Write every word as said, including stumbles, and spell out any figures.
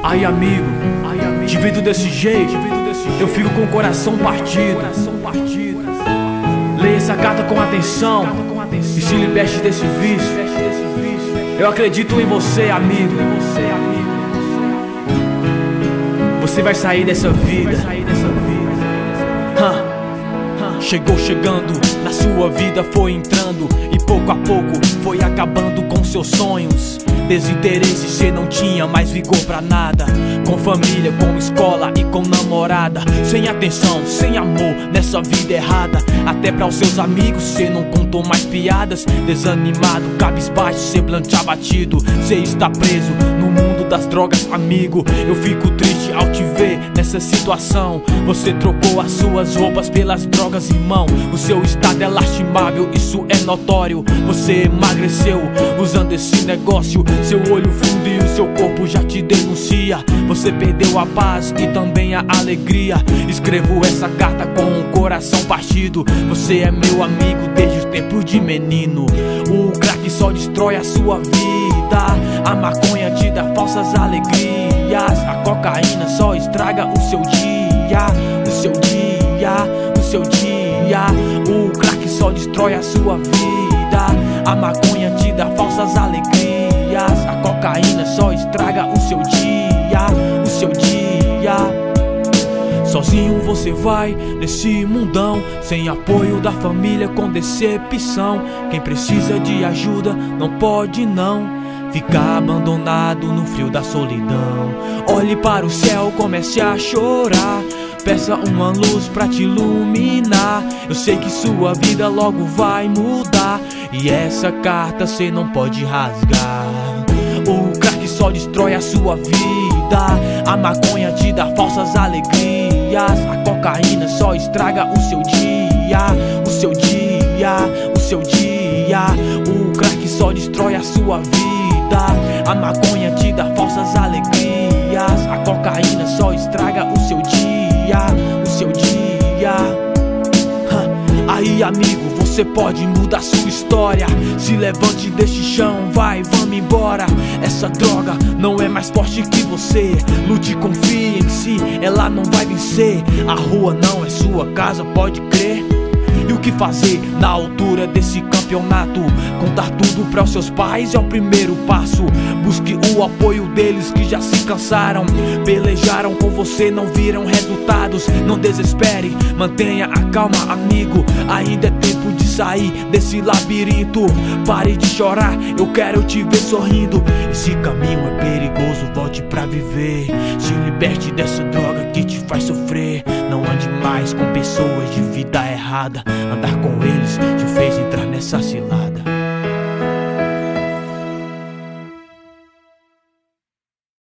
Aí amigo, te vendo desse jeito, eu fico com o coração partido. Leia essa carta com atenção e se liberte desse vício. Eu acredito em você, amigo. Você vai sair dessa vida. Chegou chegando, na sua vida foi entrando e pouco a pouco foi acabando com seus sonhos. Desinteresse, cê não tinha mais vigor pra nada. Com família, com escola e com namorada. Sem atenção, sem amor, nessa vida errada. Até pra os seus amigos, cê não contou mais piadas. Desanimado, cabisbaixo, semblante abatido. Cê está preso no mundo das drogas, amigo. Eu fico triste ao te ver nessa situação. Você trocou as suas roupas pelas drogas, irmão. O seu estado é lastimável, isso é notório. Você emagreceu usando esse negócio. Seu olho fundo e o seu corpo já te denuncia. Você perdeu a paz e também a alegria. Escrevo essa carta com o coração partido. Você é meu amigo desde os tempos de menino. O crack só destrói a sua vida. A maconha te dá falsas alegrias. A cocaína só estraga o seu dia. O seu dia, o seu dia. O crack só destrói a sua vida. A maconha te dá falsas alegrias. A cocaína só estraga o seu dia, o seu dia. Sozinho você vai nesse mundão, sem apoio da família, com decepção. Quem precisa de ajuda não pode não ficar abandonado no frio da solidão. Olhe para o céu, comece a chorar. Peça uma luz pra te iluminar. Eu sei que sua vida logo vai mudar. E essa carta cê não pode rasgar. O crack só destrói a sua vida. A maconha te dá falsas alegrias. A cocaína só estraga o seu dia. O seu dia, o seu dia. O crack só destrói a sua vida. A maconha te dá falsas alegrias. A cocaína só estraga o seu dia, o seu dia. Aí amigo, você pode mudar sua história. Se levante deste chão, vai, vamos embora. Essa droga não é mais forte que você. Lute, confie em si, ela não vai vencer. A rua não é sua casa, pode crer. E o que fazer na altura desse campeonato? Contar tudo para os seus pais é o primeiro passo. Busque o apoio deles que já se cansaram. Pelejaram com você, não viram resultados. Não desespere, mantenha a calma, amigo. Ainda é tempo de sair desse labirinto. Pare de chorar, eu quero te ver sorrindo. Esse caminho é perigoso, volte pra viver. Se liberte dessa droga que te faz sofrer. Não ande mais com pessoas de vida errada. Andar com eles te fez entrar nessa cilada.